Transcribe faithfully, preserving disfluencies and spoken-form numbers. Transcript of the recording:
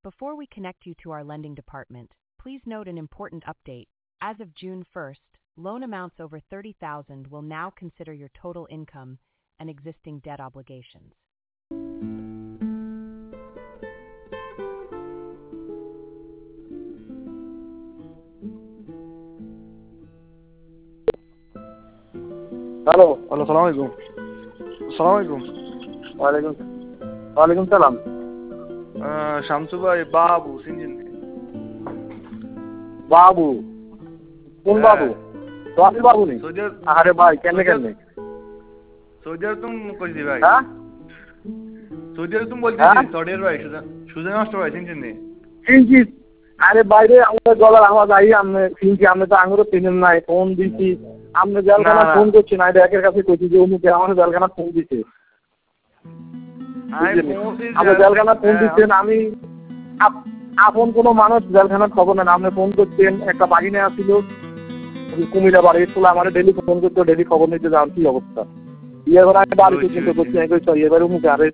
Before we connect you to our lending department, please note an important update. As of June first, loan amounts over thirty thousand will now consider your total income and existing debt obligations. Hello hello, সালাম আলাইকুম। সালাম আলাইকুম। ওয়ালাইকুম ওয়ালাইকুম সালাম। শামসু ভাই, বাবু চিনছেন? বাবু? কোন বাবু? তোয়ালি বাবু নি? আরে ভাই কেমনে কেমনে? সৌদি আরব তুমি কইছি ভাই। হ্যাঁ সৌদি আরব তুমি বলতেছি সৌদি আরব ভাই, সুজন মাস্টার ভাই চিনছেন নি? চিনছি। আরে বাইরে আমাদের গলার আওয়াজ আই আমি চিনছি, আমি তো আঙুরও চিনেন নাই, ফোন দিছি আপনি জেলখানা ফোন করছি না, একের কাছে কইছি যে অমুকে আমাদের জেলখানা ফোন দিছে। আপনি জেলখানা ফোন দিচ্ছেন, আমি আপন কোনো মানুষ জেলখানার খবর নেন, আপনি ফোন করছেন, একটা বাহিনী আসছিল কুমিল্লা বাড়ি ছিল, আমার ডেলি ফোন করতে, ডেলি খবর নিতে যান কি অবস্থা। এবার আমি বাড়িতে চিন্তা করছি এবারে মুখে আরে